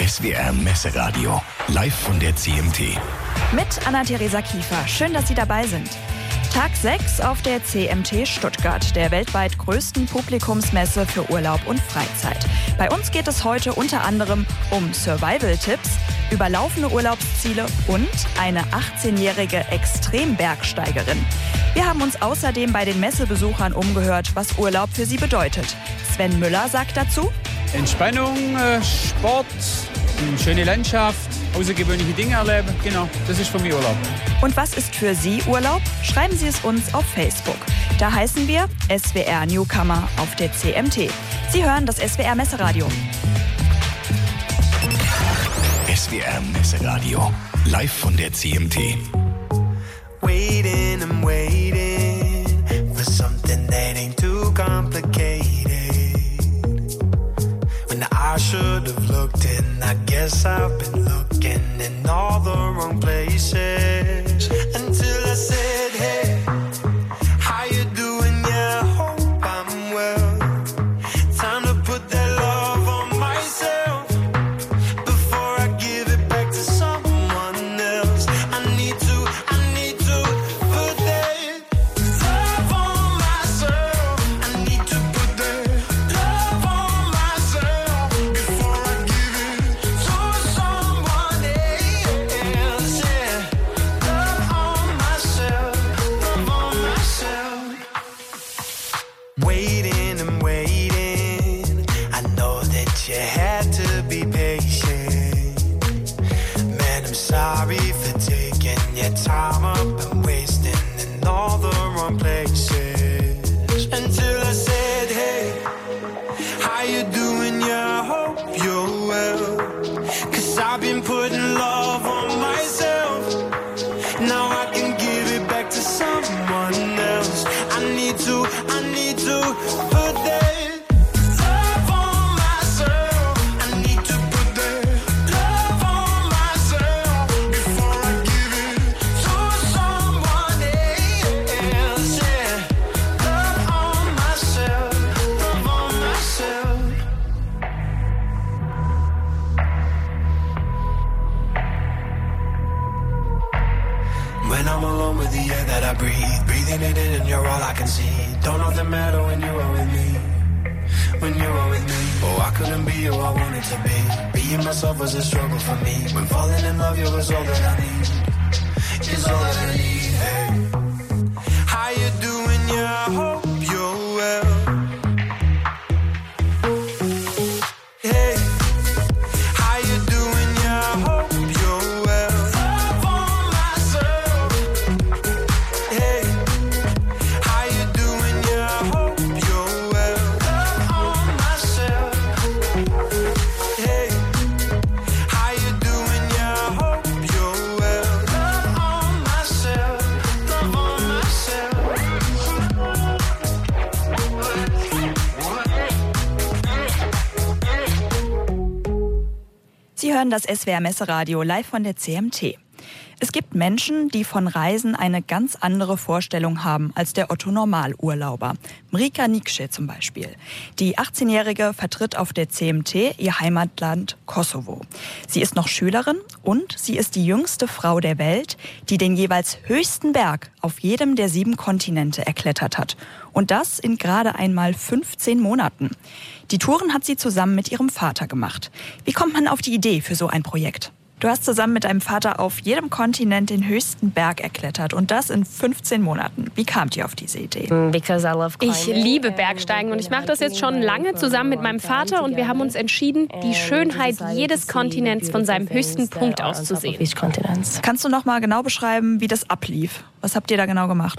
SWR Messeradio, live von der CMT. Mit Anna-Theresa Kiefer. Schön, dass Sie dabei sind. Tag 6 auf der CMT Stuttgart, der weltweit größten Publikumsmesse für Urlaub und Freizeit. Bei uns geht es heute unter anderem um Survival-Tipps, überlaufene Urlaubsziele und eine 18-jährige Extrembergsteigerin. Wir haben uns außerdem bei den Messebesuchern umgehört, was Urlaub für sie bedeutet. Sven Müller sagt dazu: Entspannung, Sport, eine schöne Landschaft, außergewöhnliche Dinge erleben. Genau, das ist für mich Urlaub. Und was ist für Sie Urlaub? Schreiben Sie es uns auf Facebook. Da heißen wir SWR Newcomer auf der CMT. Sie hören das SWR Messeradio. SWR Messeradio, live von der CMT. Waiting and waiting for something that ain't too complicated. When I should have looked and I guess I've been looking in all the wrong places. Until I said, hey, how you doing? Yeah, hope I'm well. Time to put that love on myself before I give it back to someone else. I need to put that love on myself. I need to put that love on myself before I give it to someone else. Yeah, love on myself, love on myself. Waiting and waiting, I know that you had to be patient. Man, I'm sorry for taking your time up and wasting in all the wrong places. Until I said, hey, how you doing? Yeah, I hope you're well. 'Cause I've been putting love on myself. Now I can give it back to someone else. I need to put that love on myself. I need to put that love on myself before I give it to someone else. Yeah, love on myself, love on myself. When I'm alone with the air that I breathe, breathing it in and you're all I can see. Don't nothing matter when you are with me, when you are with me. Oh, I couldn't be who I wanted to be. Being myself was a struggle for me. When falling in love, you was all that I need. It's all that I need. Hey, how you doing? Yeah, I hope you're well. Hey, how you doing? Yeah, I hope you're well. Love on myself. Hey, how you doing? Yeah, I hope you're well. Love on myself. Hey, how you doing? Yeah, I hope you're well. Love on myself. Love on myself. Sie hören das SWR Messeradio live von der CMT. Es gibt Menschen, die von Reisen eine ganz andere Vorstellung haben als der Otto-Normalurlauber. Mrika Nikše zum Beispiel. Die 18-Jährige vertritt auf der CMT ihr Heimatland Kosovo. Sie ist noch Schülerin und sie ist die jüngste Frau der Welt, die den jeweils höchsten Berg auf jedem der 7 Kontinente erklettert hat. Und das in gerade einmal 15 Monaten. Die Touren hat sie zusammen mit ihrem Vater gemacht. Wie kommt man auf die Idee für so ein Projekt? Du hast zusammen mit deinem Vater auf jedem Kontinent den höchsten Berg erklettert und das in 15 Monaten. Wie kamt ihr auf diese Idee? Ich liebe Bergsteigen und ich mache das jetzt schon lange zusammen mit meinem Vater und wir haben uns entschieden, die Schönheit jedes Kontinents von seinem höchsten Punkt aus zu sehen. Kannst du noch mal genau beschreiben, wie das ablief? Was habt ihr da genau gemacht?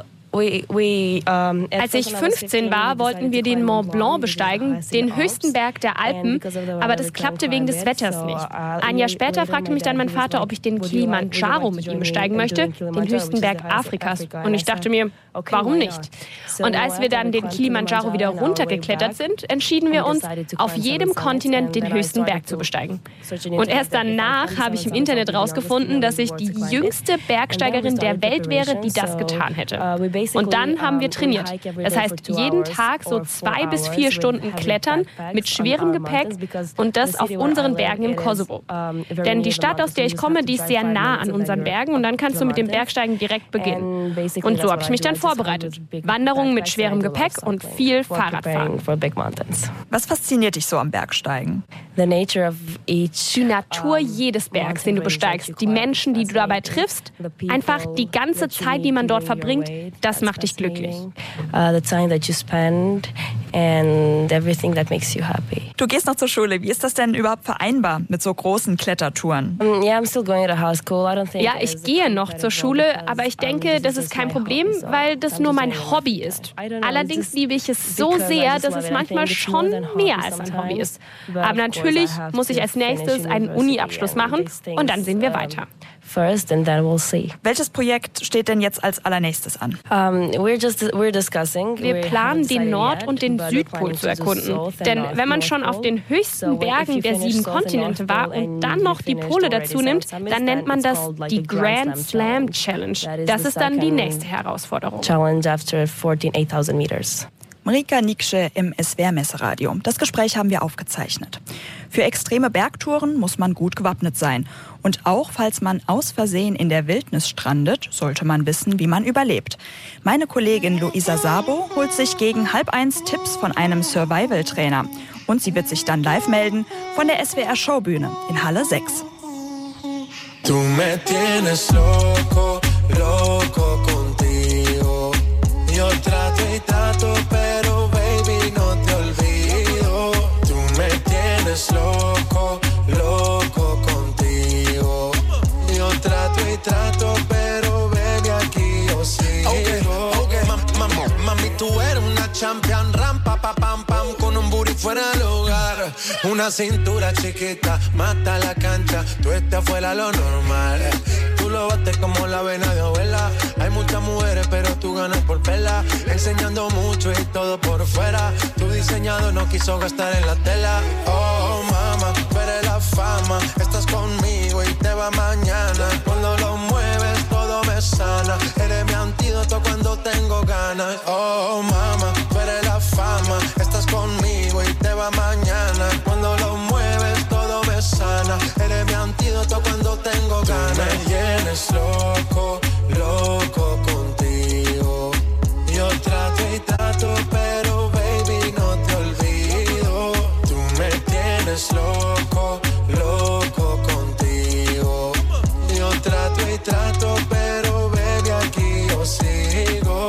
Als ich 15 war, wollten wir den Mont Blanc besteigen, den höchsten Berg der Alpen, aber das klappte wegen des Wetters nicht. Ein Jahr später fragte mich dann mein Vater, ob ich den Kilimanjaro mit ihm besteigen möchte, den höchsten Berg Afrikas. Und ich dachte mir, warum nicht? Und als wir dann den Kilimanjaro wieder runtergeklettert sind, entschieden wir uns, auf jedem Kontinent den höchsten Berg zu besteigen. Und erst danach habe ich im Internet rausgefunden, dass ich die jüngste Bergsteigerin der Welt wäre, die das getan hätte. Und dann haben wir trainiert. Das heißt, jeden Tag so 2 bis 4 Stunden klettern mit schwerem Gepäck und das auf unseren Bergen im Kosovo. Denn die Stadt, aus der ich komme, die ist sehr nah an unseren Bergen und dann kannst du mit dem Bergsteigen direkt beginnen. Und so habe ich mich dann vorbereitet. Wanderungen mit schwerem Gepäck und viel Fahrradfahren. Was fasziniert dich so am Bergsteigen? Die Natur jedes Bergs, den du besteigst, die Menschen, die du dabei triffst, einfach die ganze Zeit, die man dort verbringt, das macht dich glücklich. Du gehst noch zur Schule. Wie ist das denn überhaupt vereinbar mit so großen Klettertouren? Ja, ich gehe noch zur Schule, aber ich denke, das ist kein Problem, weil das nur mein Hobby ist. Allerdings liebe ich es so sehr, dass es manchmal schon mehr als ein Hobby ist. Aber natürlich muss ich als nächstes einen Uni-Abschluss machen und dann sehen wir weiter. Welches Projekt steht denn jetzt als allernächstes an? Wir planen, den Nord- und den Südpol zu erkunden. Denn wenn man schon auf den höchsten Bergen der 7 Kontinente war und dann noch die Pole dazu nimmt, dann nennt man das die Grand Slam Challenge. Das ist dann die nächste Herausforderung. Mrika Niksche im SWR-Messeradio. Das Gespräch haben wir aufgezeichnet. Für extreme Bergtouren muss man gut gewappnet sein. Und auch falls man aus Versehen in der Wildnis strandet, sollte man wissen, wie man überlebt. Meine Kollegin Luisa Sabo holt sich gegen 12:30 Tipps von einem Survival-Trainer. Und sie wird sich dann live melden von der SWR-Showbühne in Halle 6. Tú me tienes loco, loco contigo. Yo trato y trato, pero baby no te olvido. Tú me tienes loco, loco contigo. Yo trato y trato, pero baby aquí yo sigo. Okay. Mami, tú eres una champion, rampa, pa, pam, pam, con un booty fuera del hogar. Una cintura chiquita, mata la cancha, tú estás fuera lo normal. Tú lo bates como la vena de abuela. Hay muchas mujeres, pero tú ganas por pela. Enseñando mucho y todo por fuera. Tu diseñado no quiso gastar en la tela. Oh, mama, tú eres la fama. Estás conmigo y te va mañana. Cuando lo mueves, todo me sana. Eres mi antídoto cuando tengo ganas. Oh, mama, tú eres la fama. Estás conmigo y te va mañana. Cuando lo mueves, todo me sana. Eres mi antídoto cuando tengo ganas. Tú me tienes loco, loco contigo. Yo trato y trato, pero baby no te olvido. Tú me tienes loco, loco contigo. Yo trato y trato, pero baby aquí yo sigo.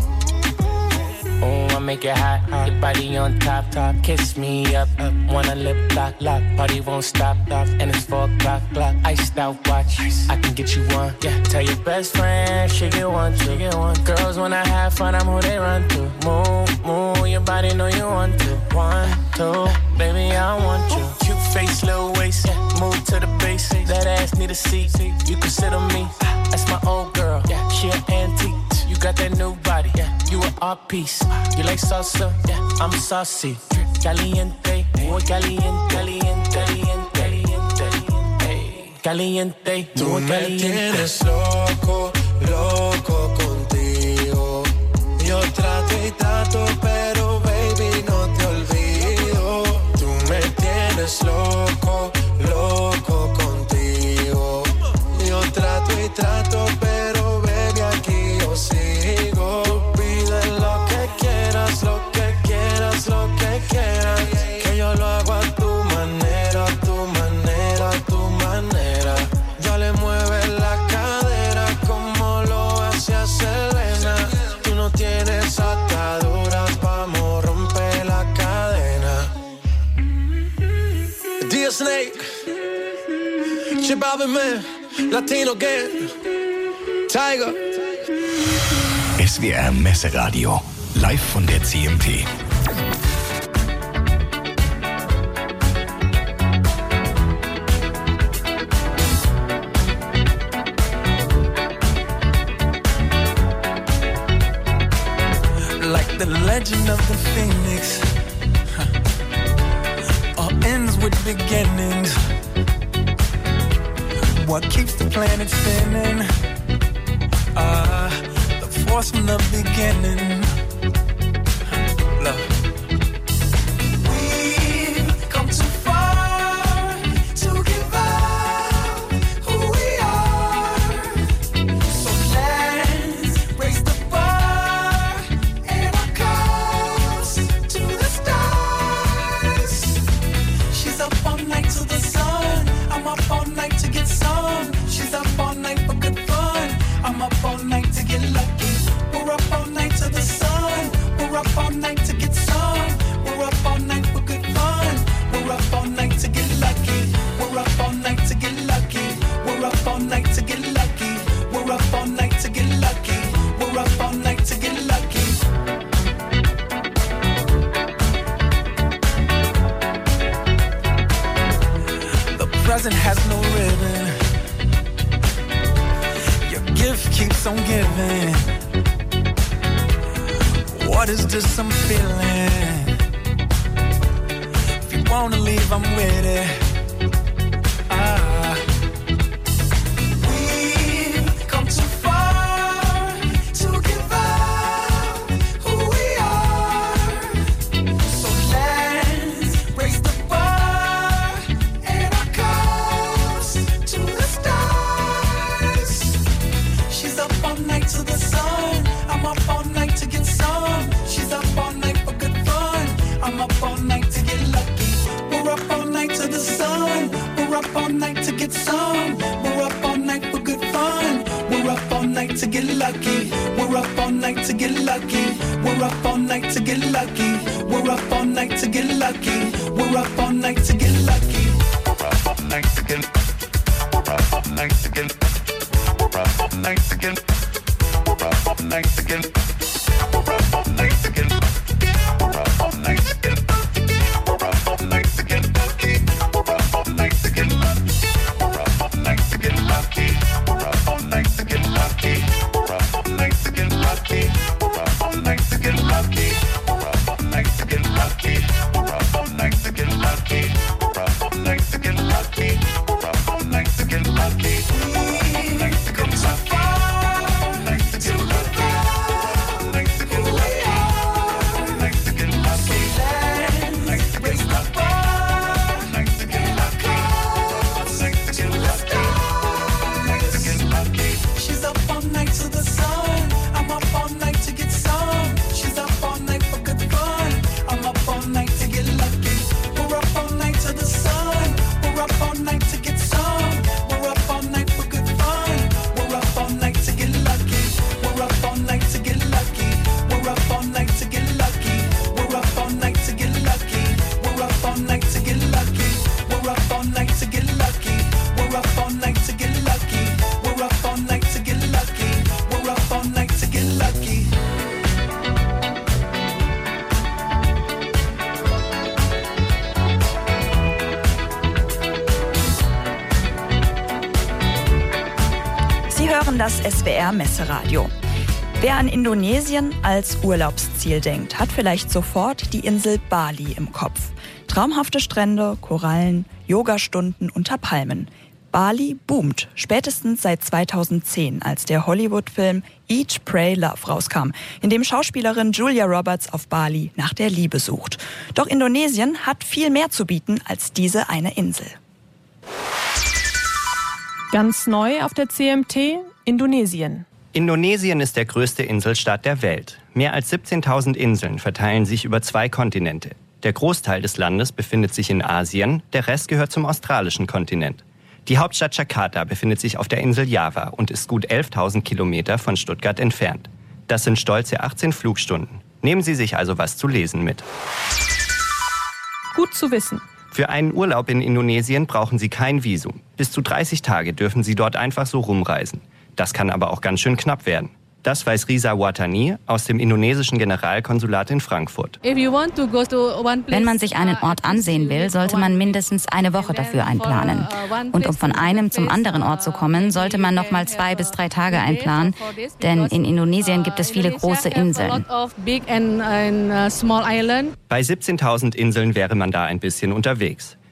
Oh, I make it hot, hot. Your body on top, top. Kiss me up, up. Wanna lip lock, lock. Party won't stop, stop. And it's 4 o'clock, clock. Iced out watch. I can get you one. Yeah. Tell your best friend she get one, she get one. Girls wanna have fun, I'm who they run to. Move, move. Your body know you want to. 1, 2, baby I want you. Cute face, little waist. Yeah. Move to the base. That ass need a seat. You can sit on me. That's my old girl. Yeah. She an antique. You got that new body, yeah. You an art piece. You like salsa, yeah. I'm saucy. Caliente, muy caliente, caliente, caliente, caliente, caliente. Tú me tienes loco, loco contigo. Yo trato y trato, pero baby no te olvido. Tú me tienes loco, loco contigo. Yo trato y trato, pero baby aquí yo sigo. Tú pides lo que quieras, lo que quieras, lo que quieras. Que yo lo hago a tu manera, a tu manera, a tu manera. Ya le mueves la cadera como lo hacía Selena. Tú no tienes ataduras, vamos a romper la cadena. Dear Snake, Chibabi Man, Latino Gang, Tiger. SWR Messeradio, live von der CMT. Like the legend of the phoenix, all ends with beginnings. What keeps the planet spinning? The yours from the beginning. Love. We've come too far to give up who we are. So let's raise the bar and our cups to the stars. She's up all night to the sun. I'm up all night to get some. She's up all night for good fun. I'm up all night to get lucky. We're up all night to the sun. We're up all night to get some. We're up all night for good fun. We're up all night to get lucky. We're up all night to get lucky. We're up all night to get lucky. We're up all night to get lucky. We're up all night to get lucky. The present has no ribbon. Your gift keeps on giving. What is this I'm feeling? If you wanna leave, I'm with it. We've come too far to give up who we are. So let's raise the bar and our cups to the stars. She's up all night to the sun. I'm up all night to get some. She's up all night for good fun. I'm up all night to get lucky. We're up all night to the sun. We're up all night to get some. We're up all night for good fun. We're up all night to get lucky. We're up all night to get lucky. We're up all night to get lucky. We're up all night to get lucky. We're up all night to get lucky. We're up all night to get. We're up all night to get. We're up all night to get. We're up all night to get. We're up all night to get. We're up all night to get. We're up all night to get lucky. We're up all night to get lucky. We're up all night to get lucky. We're up all night to get lucky. We're up all night to get lucky. We're up all night to get lucky. We're up all night to get lucky. We're up all night to get lucky. We're up all night to get lucky. We're up all night to get lucky. We're up all night to get lucky. Das SWR Messeradio. Wer an Indonesien als Urlaubsziel denkt, hat vielleicht sofort die Insel Bali im Kopf. Traumhafte Strände, Korallen, Yogastunden unter Palmen. Bali boomt, spätestens seit 2010, als der Hollywood-Film Eat, Pray, Love rauskam, in dem Schauspielerin Julia Roberts auf Bali nach der Liebe sucht. Doch Indonesien hat viel mehr zu bieten als diese eine Insel. Ganz neu auf der CMT, Indonesien. Indonesien ist der größte Inselstaat der Welt. Mehr als 17.000 Inseln verteilen sich über 2 Kontinente. Der Großteil des Landes befindet sich in Asien, der Rest gehört zum australischen Kontinent. Die Hauptstadt Jakarta befindet sich auf der Insel Java und ist gut 11.000 Kilometer von Stuttgart entfernt. Das sind stolze 18 Flugstunden. Nehmen Sie sich also was zu lesen mit. Gut zu wissen. Für einen Urlaub in Indonesien brauchen Sie kein Visum. Bis zu 30 Tage dürfen Sie dort einfach so rumreisen. Das kann aber auch ganz schön knapp werden. Das weiß Risa Watani aus dem indonesischen Generalkonsulat in Frankfurt. Wenn man sich einen Ort ansehen will, sollte man mindestens eine Woche dafür einplanen. Und um von einem zum anderen Ort zu kommen, sollte man noch mal 2 bis 3 Tage einplanen, denn in Indonesien gibt es viele große Inseln. Bei 17.000 Inseln wäre man da ein bisschen unterwegs.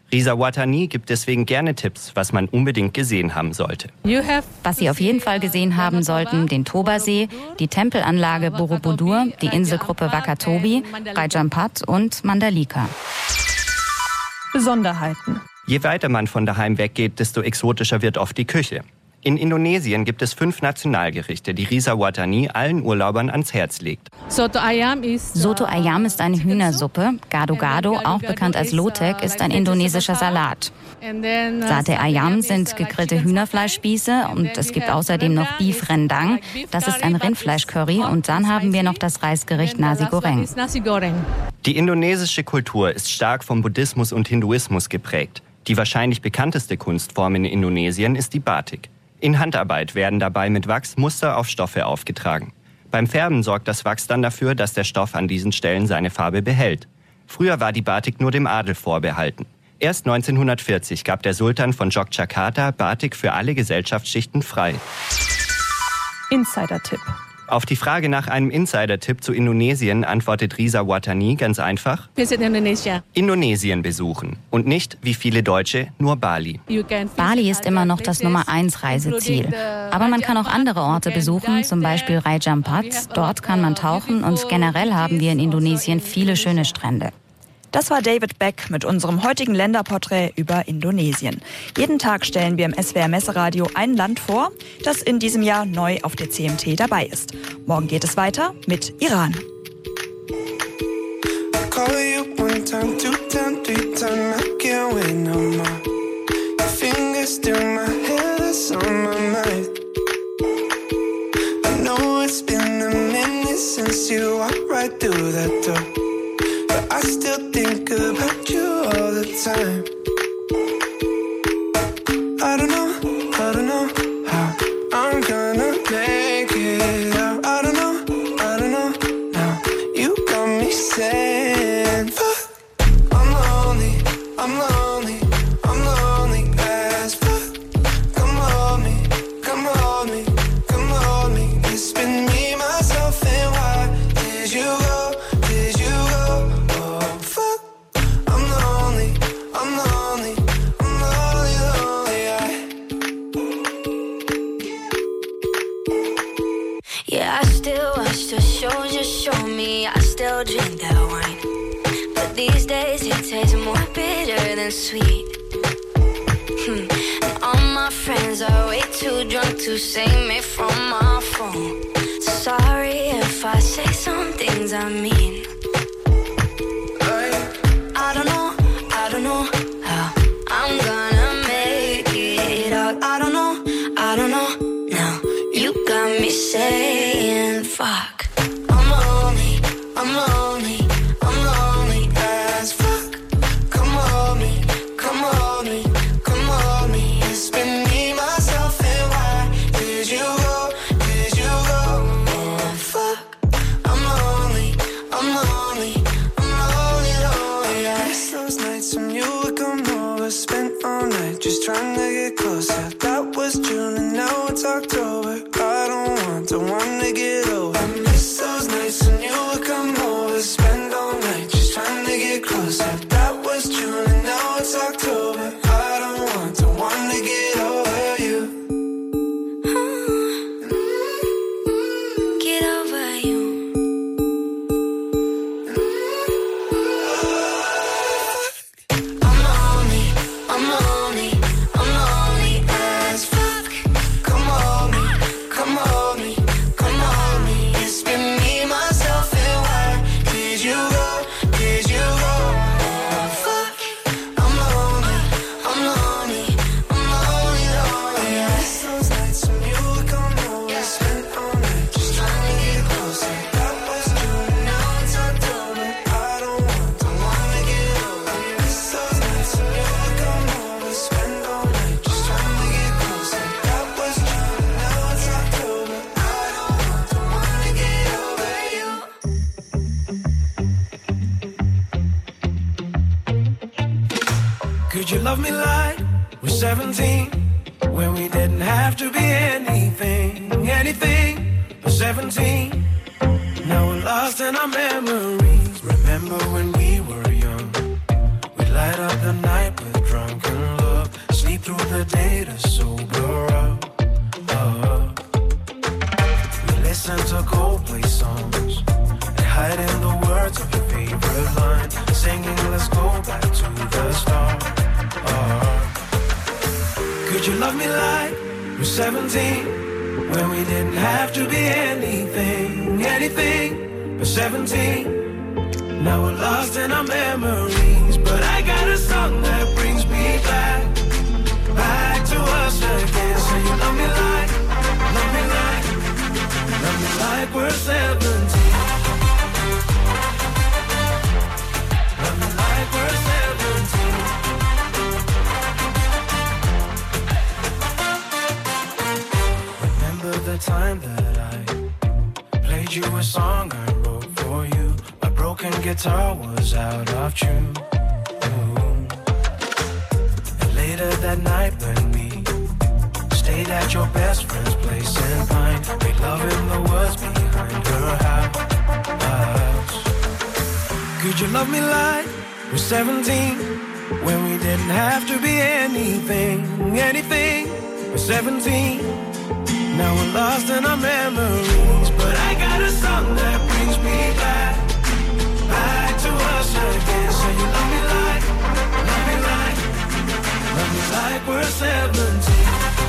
Risa Watani gibt deswegen gerne Tipps, was man unbedingt gesehen haben sollte. Was Sie auf jeden Fall gesehen haben sollten, den Toba-See, die Tempelanlage Borobudur, die Inselgruppe Wakatobi, Raja-Ampat und Mandalika. Besonderheiten. Je weiter man von daheim weggeht, desto exotischer wird oft die Küche. In Indonesien gibt es 5 Nationalgerichte, die Risa Watani allen Urlaubern ans Herz legt. Soto Ayam ist eine Hühnersuppe. Gado-Gado, auch bekannt als Lotek, ist ein indonesischer Salat. Sate Ayam sind gegrillte Hühnerfleischspieße und es gibt außerdem noch Beef Rendang. Das ist ein Rindfleischcurry und dann haben wir noch das Reisgericht Nasi Goreng. Die indonesische Kultur ist stark vom Buddhismus und Hinduismus geprägt. Die wahrscheinlich bekannteste Kunstform in Indonesien ist die Batik. In Handarbeit werden dabei mit Wachs Muster auf Stoffe aufgetragen. Beim Färben sorgt das Wachs dann dafür, dass der Stoff an diesen Stellen seine Farbe behält. Früher war die Batik nur dem Adel vorbehalten. Erst 1940 gab der Sultan von Yogyakarta Batik für alle Gesellschaftsschichten frei. Insider-Tipp. Auf die Frage nach einem Insider-Tipp zu Indonesien antwortet Risa Watani ganz einfach: Indonesien besuchen und nicht, wie viele Deutsche, nur Bali. Bali ist immer noch das Nummer 1 Reiseziel. Aber man kann auch andere Orte besuchen, zum Beispiel Raja-Ampat. Dort kann man tauchen und generell haben wir in Indonesien viele schöne Strände. Das war David Beck mit unserem heutigen Länderporträt über Indonesien. Jeden Tag stellen wir im SWR Messeradio ein Land vor, das in diesem Jahr neu auf der CMT dabei ist. Morgen geht es weiter mit Iran. I still think about you all the time. I don't know how I'm gonna make it out. I don't know now. You got me saying, fuck, I'm lonely as fuck. Come hold me. It's been me, myself, and why did you go? Drink that wine, but these days it tastes more bitter than sweet. And all my friends are way too drunk to save me from my phone. Sorry if I say some things I mean. I don't know how I'm gonna make it out. I don't know now. You got me saying fuck. I'm lonely as fuck. Come hold me. It's been me, myself, and why did you go? Oh, fuck. I'm lonely. I miss those nights when you would come over, spent all night just trying to get closer. That was June and now it's October. I don't want to get over. I miss those nights when you would come over, spend all night just trying to get closer. That was June and now it's October. I don't want to get over you. Get over you. I'm lonely as fuck. Come hold me. It's been me, myself, and why did you go? Oh, fuck. I'm lonely. I miss those nights when you would come over, spent all night just trying to get closer. That was June, now it's October. I don't want to get over. I miss those nights when you would come over, spend all night just trying to get closer. That was June, now it's October. I don't want to get over you. Could you love me like we're 17, when we didn't have to be anything but 17? Now we're lost in our memories. Remember when we were young, we'd light up the night with through the day to sober up. We listen to Coldplay songs and hide in the words of your favorite line, singing let's go back to the start. Could you love me like we're 17, when we didn't have to be anything but 17? Now we're lost in our memories, but I got a song that brings me back to us again. So you love me like we're 17. Love me like we're 17. Remember the time that I played you a song I wrote for you? My broken guitar was out of tune. And later that night when we stayed at your best friend's place in Pine, made love in the woods behind her house. Could you love me like we're 17, when we didn't have to be anything but 17? Now we're lost in our memories, but I got a song that brings me back to us again. So you love me like we're 17.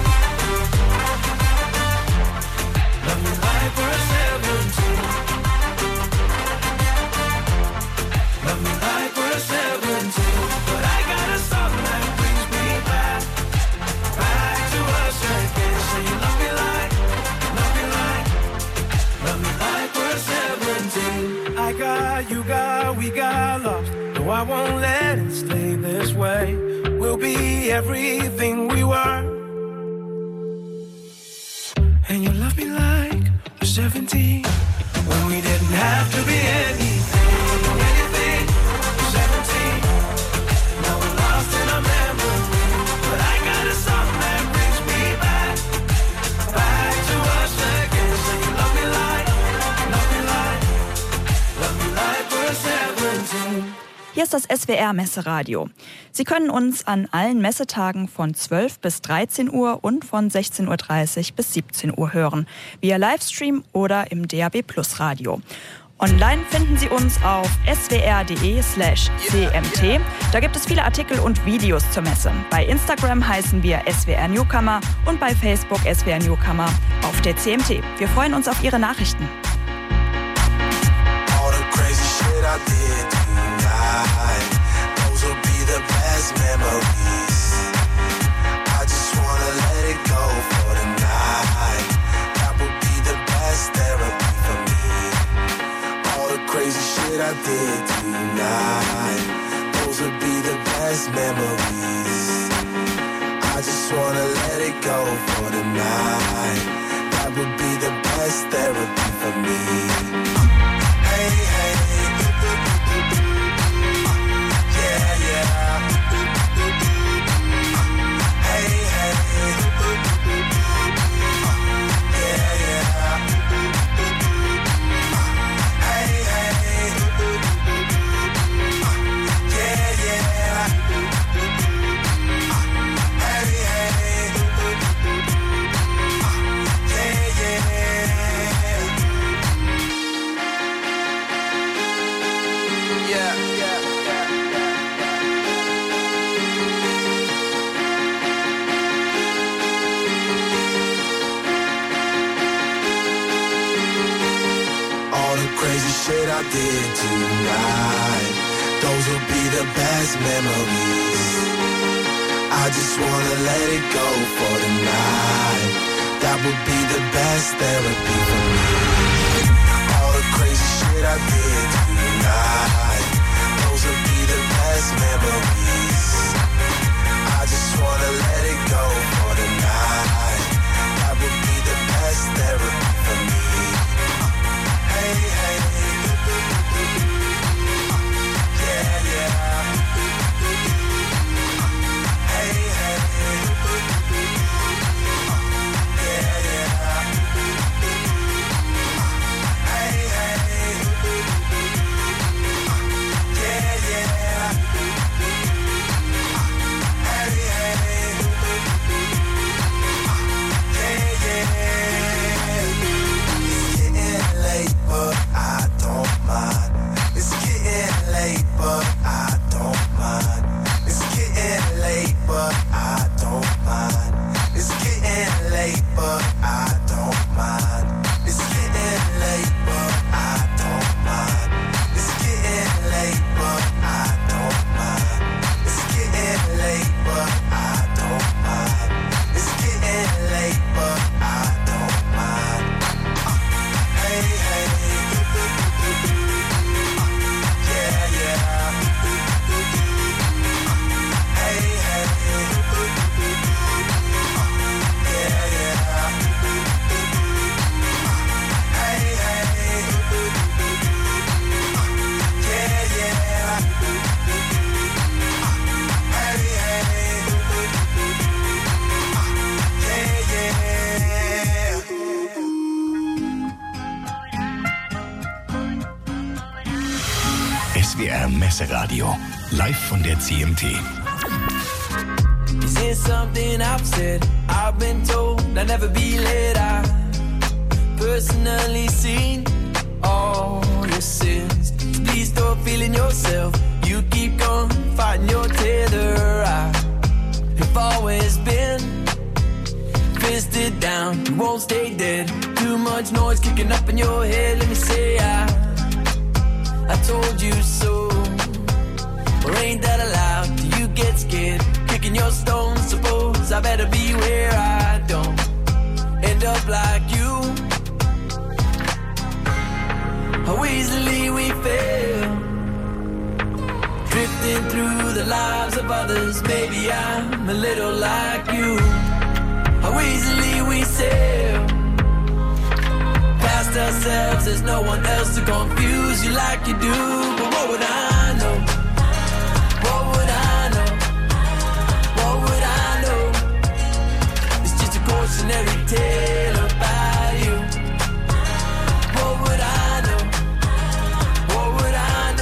Love me like we're 17. Love me like we're 17. But I got a song that brings me back to us again. So you love me like we're 17. I got, you got, we got lost. No, I won't let it stay this way. We'll be everything we were. And you love me like we're 17, when we didn't have to be anything but 17. Now we're lost in our memory, but I got a song that brings me back to us again. So you love me like we're 17. Hier ist das SWR Messeradio. Sie können uns an allen Messetagen von 12 bis 13 Uhr und von 16.30 Uhr bis 17 Uhr hören, via Livestream oder im DAB+ Radio. Online finden Sie uns auf swr.de/cmt. Da gibt es viele Artikel und Videos zur Messe. Bei Instagram heißen wir SWR Newcomer und bei Facebook SWR Newcomer auf der CMT. Wir freuen uns auf Ihre Nachrichten. All the crazy shit I did tonight, those will be the best memories. I just wanna let it go for the night. That would be the best therapy for me. All the crazy shit I did tonight, those will be the best memories. I just wanna let it go for the night. That would be the best therapy for me. Hey, hey. Shit I did tonight, those will be the best memories. I just wanna let it go for the night. That would be the best therapy for me. All the crazy shit I did tonight, those will be the best memories. I just wanna let it go for the night. That would be the best therapy for me. Hey, hey. but I don't mind. It's getting late, but I don't mind. It's getting late, but I don't mind. It's getting late, but I don't mind. It's getting late, but I don't mind. It's getting late, but I don't mind. Hey, hey. Yeah, yeah. Hey, hey. Yeah, yeah. Hey, hey. Yeah, yeah. Hey, hey. SWR Messeradio, live von der CMT. Is there something I've said? I've been told I'll never be late. I've personally seen all your sins. Please stop feeling yourself. You keep going, fighting your tether. I've always been fisted down. You won't stay dead. Too much noise kicking up in your head. Let me say I told you so. Or ain't that allowed? Do you get scared? Kicking your stones, suppose I better be where I don't end up like you. How easily we fail, drifting through the lives of others. Maybe I'm a little like you. How easily we sail past ourselves, there's no one else to confuse you like you do. But what would I know? What would I know? What would I know? It's just a cautionary tale about you. What would I know? What would I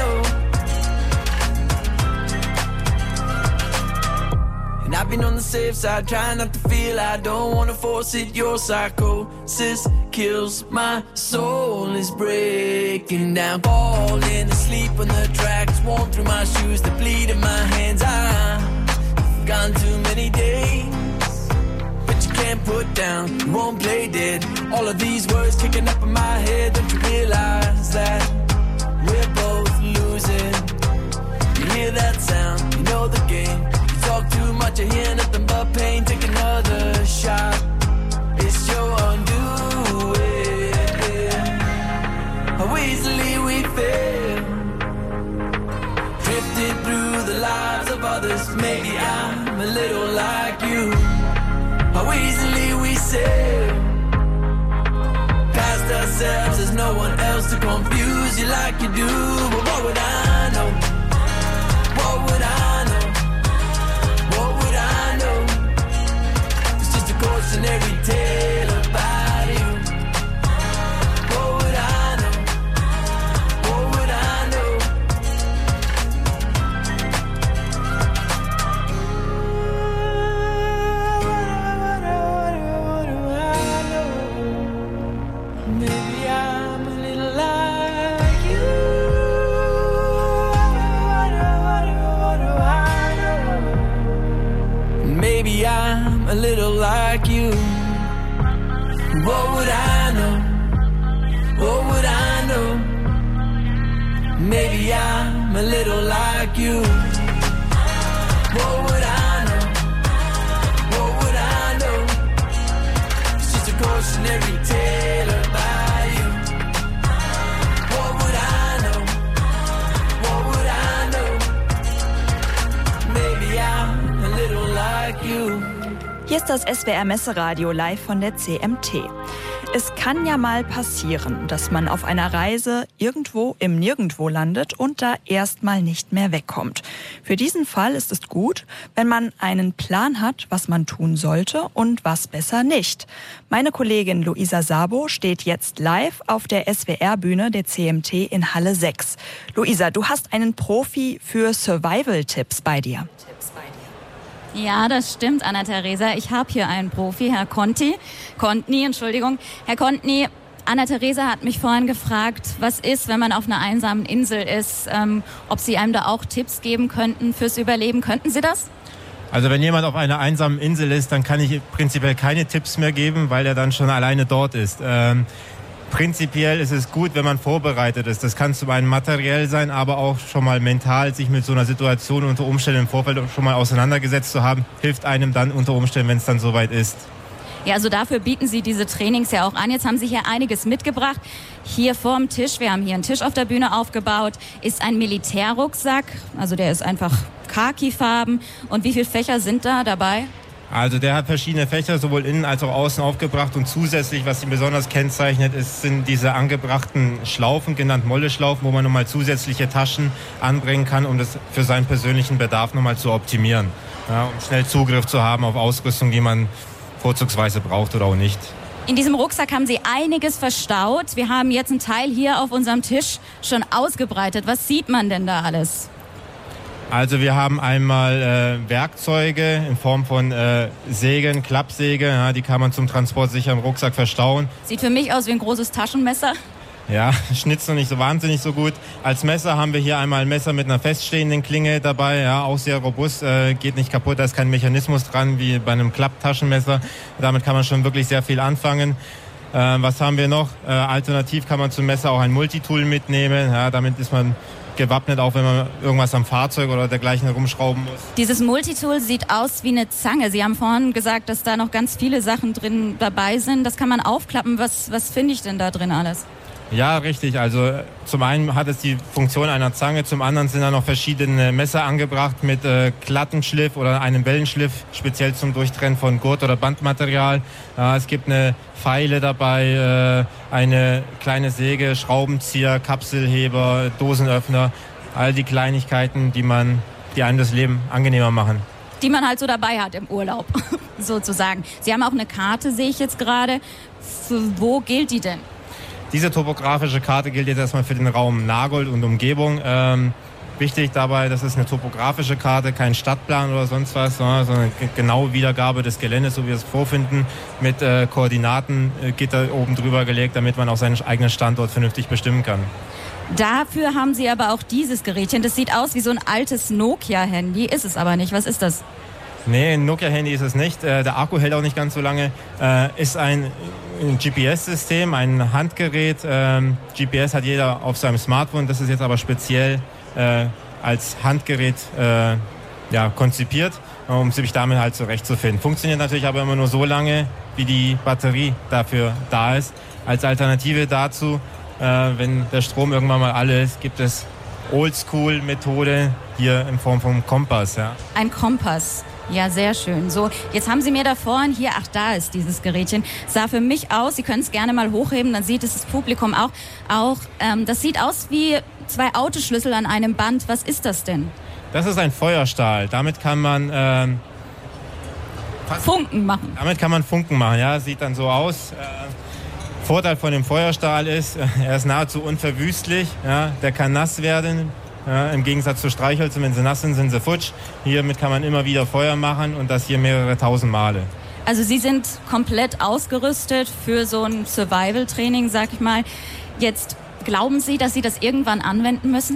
know? And I've been on the safe side, trying not to feel I don't wanna force it. Your psychosis kills my soul, is breaking down, falling asleep when the tracks worn through my shoes, the bleed in my hands. I've gone too many days, but you can't put down, you won't play dead. All of these words kicking up in my head, don't you realize that we're both losing? You hear that sound, you know the game. You talk too much, I hear nothing but pain. Take another shot, it's your undoing. How easily we fail, drifting through the lives of others. Maybe I'm a little like you. How easily we sail past ourselves, there's no one else to confuse you like you do. But what would I know? What would I know? What would I know? It's just a cautionary tale about you. What would I know? What would I know? Maybe I'm a little like you. Maybe I'm a little like you. What would I know? What would I know? Maybe I'm a little like you. What would I know? What would I know? It's just a cautionary tale about you. What would I know? What would I know? Maybe I'm a little like you. Hier ist das SWR Messeradio live von der CMT. Es kann ja mal passieren, dass man auf einer Reise irgendwo im Nirgendwo landet und da erstmal nicht mehr wegkommt. Für diesen Fall ist es gut, wenn man einen Plan hat, was man tun sollte und was besser nicht. Meine Kollegin Luisa Sabo steht jetzt live auf der SWR-Bühne der CMT in Halle 6. Luisa, du hast einen Profi für Survival-Tipps bei dir. Ja, das stimmt, Anna-Theresa. Ich habe hier einen Profi, Herr Kontny. Herr Kontny, Anna-Theresa hat mich vorhin gefragt, was ist, wenn man auf einer einsamen Insel ist, ob Sie einem da auch Tipps geben könnten fürs Überleben. Könnten Sie das? Also wenn jemand auf einer einsamen Insel ist, dann kann ich prinzipiell keine Tipps mehr geben, weil er dann schon alleine dort ist. Prinzipiell ist es gut, wenn man vorbereitet ist. Das kann zum einen materiell sein, aber auch schon mal mental sich mit so einer Situation unter Umständen im Vorfeld schon mal auseinandergesetzt zu haben, hilft einem dann unter Umständen, wenn es dann soweit ist. Ja, also dafür bieten Sie diese Trainings ja auch an. Jetzt haben Sie hier einiges mitgebracht. Hier vorm Tisch, wir haben hier einen Tisch auf der Bühne aufgebaut, ist ein Militärrucksack. Also der ist einfach Khaki-Farben. Und wie viele Fächer sind da dabei? Also der hat verschiedene Fächer, sowohl innen als auch außen aufgebracht. Und zusätzlich, was ihn besonders kennzeichnet, sind diese angebrachten Schlaufen, genannt Molle-Schlaufen, wo man nochmal zusätzliche Taschen anbringen kann, um das für seinen persönlichen Bedarf nochmal zu optimieren. Ja, um schnell Zugriff zu haben auf Ausrüstung, die man vorzugsweise braucht oder auch nicht. In diesem Rucksack haben Sie einiges verstaut. Wir haben jetzt einen Teil hier auf unserem Tisch schon ausgebreitet. Was sieht man denn da alles? Also wir haben einmal Werkzeuge in Form von Sägen, Klappsäge, ja, die kann man zum Transport sicher im Rucksack verstauen. Sieht für mich aus wie ein großes Taschenmesser. Ja, schnitzt noch nicht so wahnsinnig so gut. Als Messer haben wir hier einmal ein Messer mit einer feststehenden Klinge dabei, ja, auch sehr robust, geht nicht kaputt, da ist kein Mechanismus dran wie bei einem Klapptaschenmesser. Damit kann man schon wirklich sehr viel anfangen. Was haben wir noch? Alternativ kann man zum Messer auch ein Multitool mitnehmen, ja, damit ist man gewappnet, auch wenn man irgendwas am Fahrzeug oder dergleichen herumschrauben muss. Dieses Multitool sieht aus wie eine Zange. Sie haben vorhin gesagt, dass da noch ganz viele Sachen drin dabei sind. Das kann man aufklappen. Was finde ich denn da drin alles? Ja, richtig. Also zum einen hat es die Funktion einer Zange, zum anderen sind da noch verschiedene Messer angebracht mit Klattenschliff oder einem Wellenschliff, speziell zum Durchtrennen von Gurt- oder Bandmaterial. Es gibt eine Feile dabei, eine kleine Säge, Schraubenzieher, Kapselheber, Dosenöffner, all die Kleinigkeiten, die einem das Leben angenehmer machen. Die man halt so dabei hat im Urlaub, sozusagen. Sie haben auch eine Karte, sehe ich jetzt gerade. Für wo gilt die denn? Diese topografische Karte gilt jetzt erstmal für den Raum Nagold und Umgebung. Wichtig dabei, das ist eine topografische Karte, kein Stadtplan oder sonst was, sondern eine genaue Wiedergabe des Geländes, so wie wir es vorfinden, mit Koordinatengitter oben drüber gelegt, damit man auch seinen eigenen Standort vernünftig bestimmen kann. Dafür haben Sie aber auch dieses Gerätchen. Das sieht aus wie so ein altes Nokia-Handy, ist es aber nicht. Was ist das? Nee, ein Nokia-Handy ist es nicht. Der Akku hält auch nicht ganz so lange. Ist ein GPS-System, ein Handgerät. GPS hat jeder auf seinem Smartphone. Das ist jetzt aber speziell als Handgerät konzipiert, um sich damit halt zurechtzufinden. Funktioniert natürlich aber immer nur so lange, wie die Batterie dafür da ist. Als Alternative dazu, wenn der Strom irgendwann mal alle ist, gibt es Oldschool-Methode hier in Form von Kompass. Ja. Ein Kompass. Ja, sehr schön. So, jetzt haben Sie mir da vorhin hier, da ist dieses Gerätchen, sah für mich aus, Sie können es gerne mal hochheben, dann sieht es das Publikum auch. Das sieht aus wie 2 Autoschlüssel an einem Band. Was ist das denn? Das ist ein Feuerstahl. Damit kann man Funken machen. Damit kann man Funken machen, ja. Sieht dann so aus. Vorteil von dem Feuerstahl ist, er ist nahezu unverwüstlich. Ja. Der kann nass werden. Ja, im Gegensatz zu Streichhölzern, wenn sie nass sind sie futsch. Hiermit kann man immer wieder Feuer machen und das hier mehrere tausend Male. Also Sie sind komplett ausgerüstet für so ein Survival-Training, sag ich mal. Jetzt glauben Sie, dass Sie das irgendwann anwenden müssen?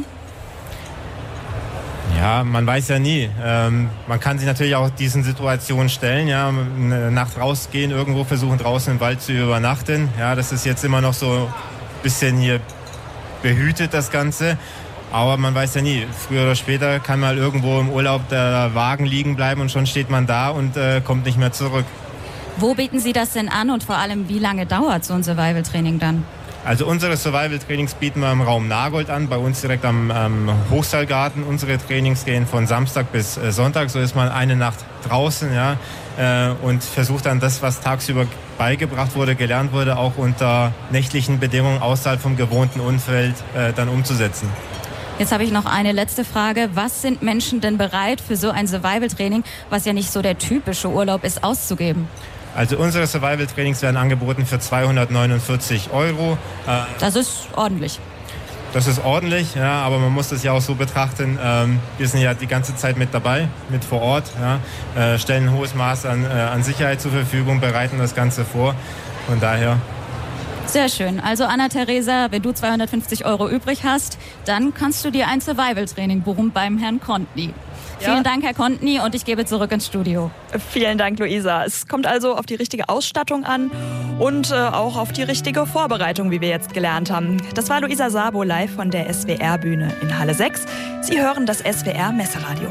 Ja, man weiß ja nie. Man kann sich natürlich auch diesen Situationen stellen. Ja, eine Nacht rausgehen, irgendwo versuchen draußen im Wald zu übernachten. Ja, das ist jetzt immer noch so ein bisschen hier behütet, das Ganze. Aber man weiß ja nie, früher oder später kann mal irgendwo im Urlaub der Wagen liegen bleiben und schon steht man da und kommt nicht mehr zurück. Wo bieten Sie das denn an und vor allem, wie lange dauert so ein Survival-Training dann? Also unsere Survival-Trainings bieten wir im Raum Nagold an, bei uns direkt am Hochseilgarten. Unsere Trainings gehen von Samstag bis Sonntag, so ist man eine Nacht draußen, ja, und versucht dann das, was tagsüber beigebracht wurde, gelernt wurde, auch unter nächtlichen Bedingungen außerhalb vom gewohnten Umfeld dann umzusetzen. Jetzt habe ich noch eine letzte Frage. Was sind Menschen denn bereit für so ein Survival-Training, was ja nicht so der typische Urlaub ist, auszugeben? Also unsere Survival-Trainings werden angeboten für 249 €. Das ist ordentlich. Das ist ordentlich, ja, aber man muss das ja auch so betrachten. Wir sind ja die ganze Zeit mit dabei, mit vor Ort, ja, stellen ein hohes Maß an Sicherheit zur Verfügung, bereiten das Ganze vor. Von daher Sehr schön. Also Anna-Theresa, wenn du 250 € übrig hast, dann kannst du dir ein Survival-Training buchen beim Herrn Kontny. Ja. Vielen Dank, Herr Kontny, und ich gebe zurück ins Studio. Vielen Dank, Luisa. Es kommt also auf die richtige Ausstattung an und auch auf die richtige Vorbereitung, wie wir jetzt gelernt haben. Das war Luisa Sabo live von der SWR-Bühne in Halle 6. Sie hören das SWR-Messeradio.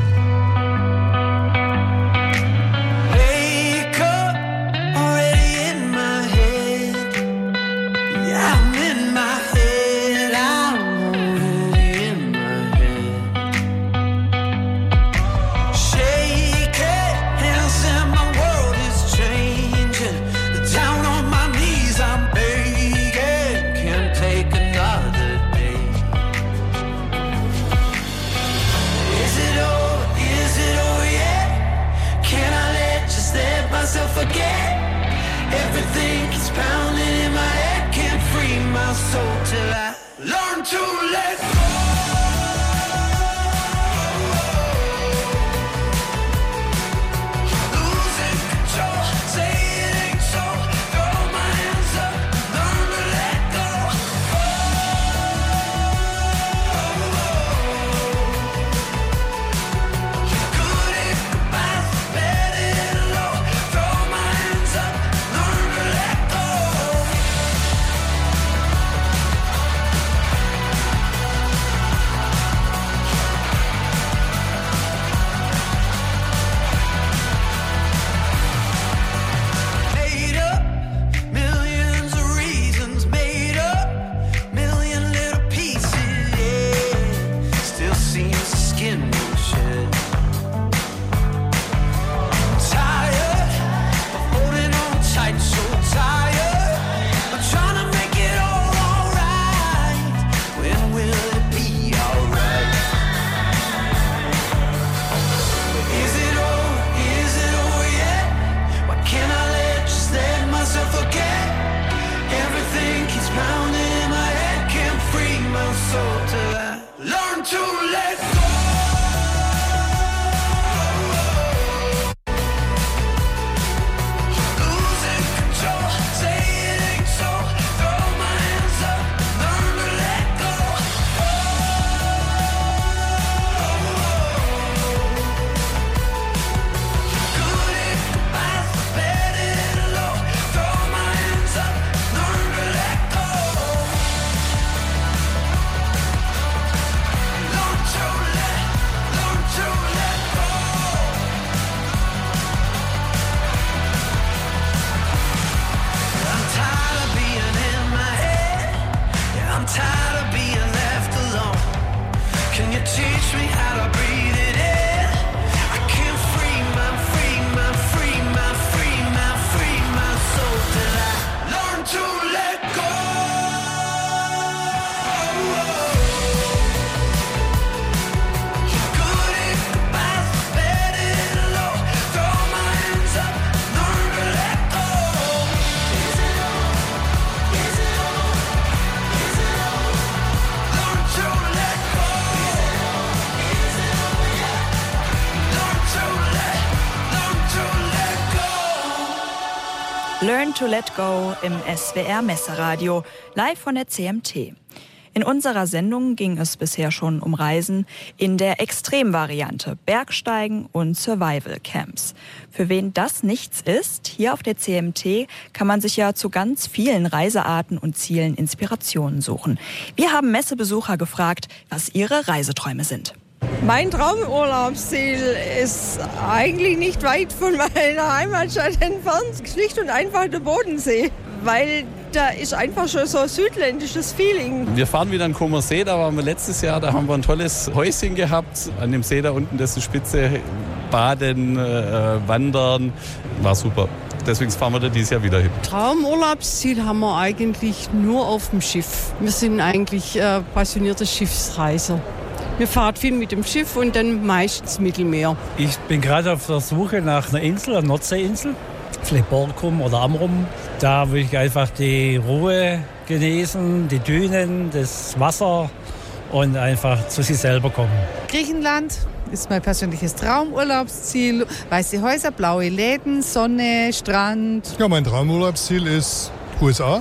Learn to Let Go im SWR-Messeradio, live von der CMT. In unserer Sendung ging es bisher schon um Reisen in der Extremvariante, Bergsteigen und Survival-Camps. Für wen das nichts ist, hier auf der CMT kann man sich ja zu ganz vielen Reisearten und Zielen Inspirationen suchen. Wir haben Messebesucher gefragt, was ihre Reiseträume sind. Mein Traumurlaubsziel ist eigentlich nicht weit von meiner Heimatstadt entfernt, schlicht und einfach der Bodensee, weil da ist einfach schon so ein südländisches Feeling. Wir fahren wieder an Comer See, da waren wir letztes Jahr, da haben wir ein tolles Häuschen gehabt, an dem See da unten, das ist Spitze, baden, wandern, war super. Deswegen fahren wir da dieses Jahr wieder hin. Traumurlaubsziel haben wir eigentlich nur auf dem Schiff. Wir sind eigentlich passionierte Schiffsreiser. Wir fahren viel mit dem Schiff und dann meistens Mittelmeer. Ich bin gerade auf der Suche nach einer Insel, einer Nordseeinsel, vielleicht Borkum oder Amrum. Da will ich einfach die Ruhe genießen, die Dünen, das Wasser und einfach zu sich selber kommen. Griechenland ist mein persönliches Traumurlaubsziel. Weiße Häuser, blaue Läden, Sonne, Strand. Ja, mein Traumurlaubsziel ist USA.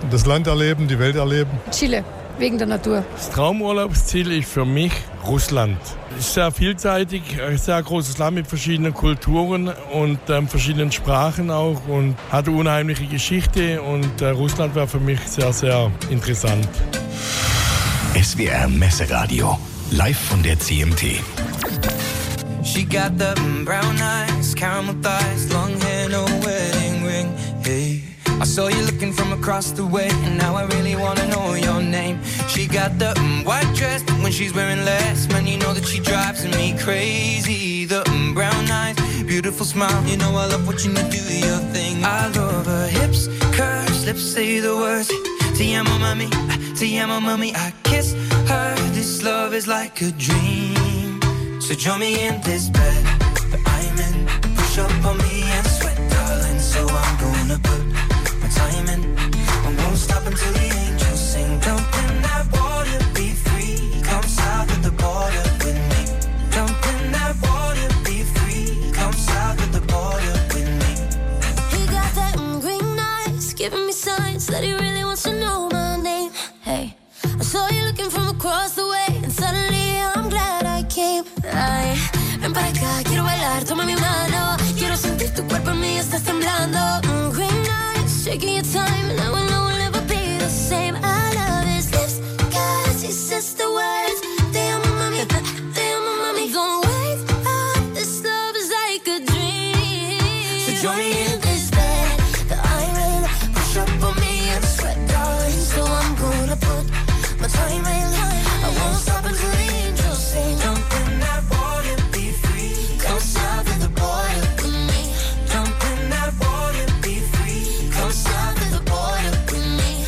Das Land erleben, die Welt erleben. Chile, wegen der Natur. Das Traumurlaubsziel ist für mich Russland. Es ist sehr vielseitig, ein sehr großes Land mit verschiedenen Kulturen und verschiedenen Sprachen auch und hat eine unheimliche Geschichte und Russland wäre für mich sehr, sehr interessant. SWR Messeradio, live von der CMT. She got the brown eyes, caramel thighs, long hair, no wedding ring. Hey, I saw you looking from across the way, and now I really wanna know your name. She got the white dress, but when she's wearing less, man, you know that she drives me crazy. The brown eyes, beautiful smile, you know I love watching you do your thing. I love her hips, curves, lips say the words. Te amo mami, I kiss her. This love is like a dream. So join me in this bed that I'm in. Push up on me and sweat, darling. So I'm gonna put my time in. I won't stop until the angels sing. Jump in that water, be free. Come south of the border with me. Jump in that water, be free. Come south of the border with me. He got that green eyes, giving me signs that he really wants to know my name. Hey, I saw you looking from across the way, and suddenly I'm glad I came. Ay, ven para acá, quiero bailar, toma mi mano. Quiero sentir tu cuerpo en mí, estás temblando. Green eyes, shaking your time, and I know we'll never be the same. I love his lips, cause he says the words. Te amo mami, don't wake up, this love is like a dream. So join me in this bed that I'm in. Push up on me and sweat, darling. So I'm gonna put my time in. I won't stop until the angels sing. Jump in that water, be free. Come south of the border with me. Jump in that water, be free. Come south of the border with me.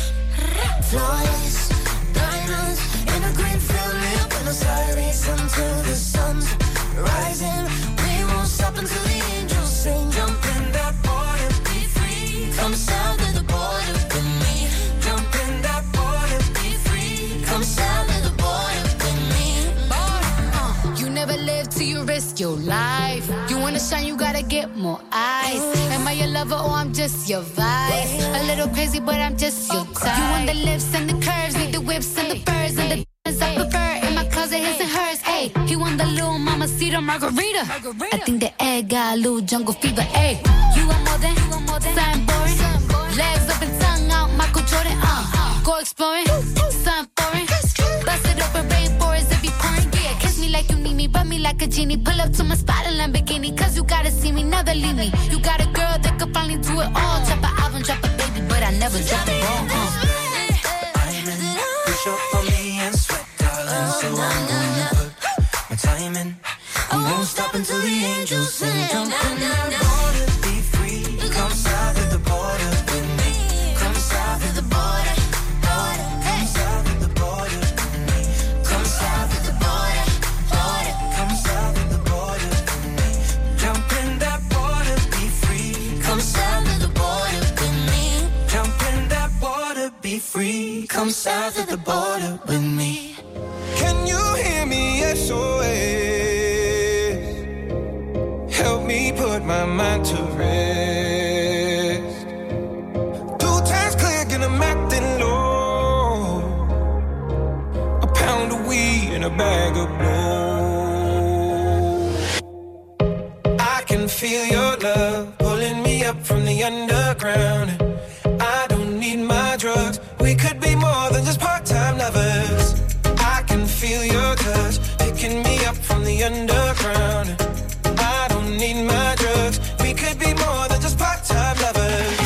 Flawless diamonds in a green field near Buenos Aires until the sun's rising. We won't stop until the angels sing. Jump in that water, be free. Come south of the border with me. Jump in that water, be free. Come south of the border with me. You never live till you risk your life. You wanna shine, you gotta get more eyes. Am I your lover or I'm just your vice? A little crazy, but I'm just your type. You want the lips and the curves, need the whips and the furs and the diamonds I prefer. In my closet, his and hers. Ayy, he want the little mamacita margarita. I think the egg got a little jungle fever. Ayy, you want more than something boring. Legs up and tongue out, Michael Jordan. Go exploring, something foreign. Bust it open, rainforest if you pouring. Yeah, kiss me like you need me, rub me like a genie. Pull up to my spot in Lamborghini, cause you gotta see me, never leave me. You got a girl that could finally do it all. Drop an album, drop a baby, but I never drop it wrong. Push up on me and sweat, darling. So I'm gonna put my time in. I won't stop until the angels sing. Jump in that water, be free. Come south of the border with me. Come south of the border. Come south of the border with me. Come south of the border. Come south of the border with me. Jump in that water, be free. Come south of the border with me. Jump in that water, be free. Come south of the border with me. Can you hear me? SOS. Help me put my mind to rest. 2 times clear, and I'm acting low. A pound of weed and a bag of blow. I can feel your love pulling me up from the underground. I don't need my drugs. We could be more than just part-time lovers. I can feel your touch picking me up from the underground. I don't need my drugs. We could be more than just part-time lovers.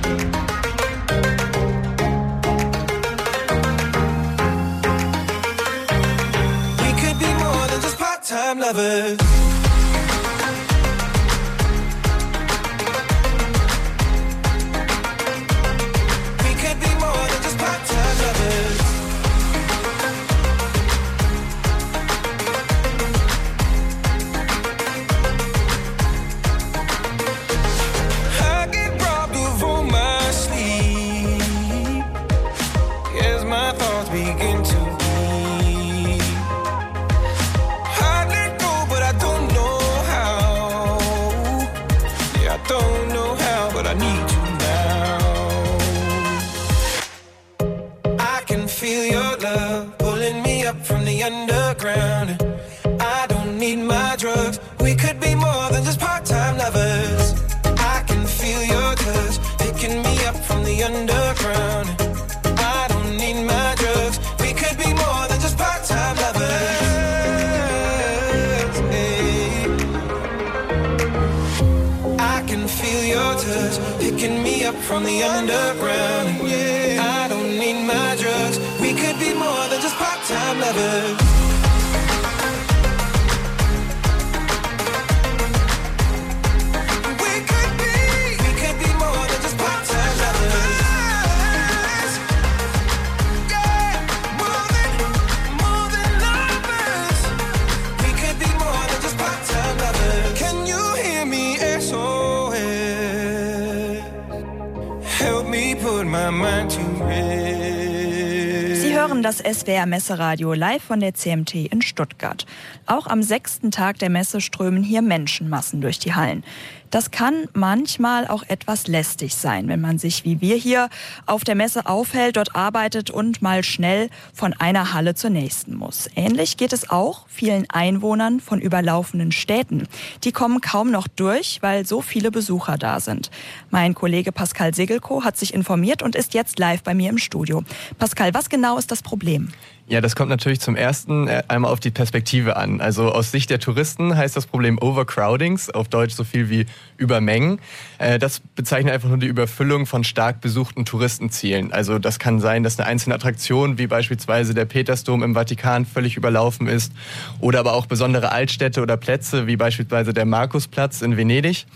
We could be more than just part-time lovers. We could be more than just part-time lovers. I get robbed of all my sleep as my thoughts begin to bleed. I let go, but I don't know how. Yeah, I don't know how, but I need you now. your touch, picking me up from the underground. And yeah, I don't need my drugs. We could be more than just part-time lovers. Sie hören das SWR Messeradio live von der CMT in Stuttgart. Auch am 6. Tag der Messe strömen hier Menschenmassen durch die Hallen. Das kann manchmal auch etwas lästig sein, wenn man sich wie wir hier auf der Messe aufhält, dort arbeitet und mal schnell von einer Halle zur nächsten muss. Ähnlich geht es auch vielen Einwohnern von überlaufenden Städten. Die kommen kaum noch durch, weil so viele Besucher da sind. Mein Kollege Pascal Segelko hat sich informiert und ist jetzt live bei mir im Studio. Pascal, was genau ist das Problem? Ja, das kommt natürlich zum ersten einmal auf die Perspektive an. Also aus Sicht der Touristen heißt das Problem Overcrowdings, auf Deutsch so viel wie Übermengen. Das bezeichnet einfach nur die Überfüllung von stark besuchten Touristenzielen. Also das kann sein, dass eine einzelne Attraktion, wie beispielsweise der Petersdom im Vatikan, völlig überlaufen ist. Oder aber auch besondere Altstädte oder Plätze, wie beispielsweise der Markusplatz in Venedig.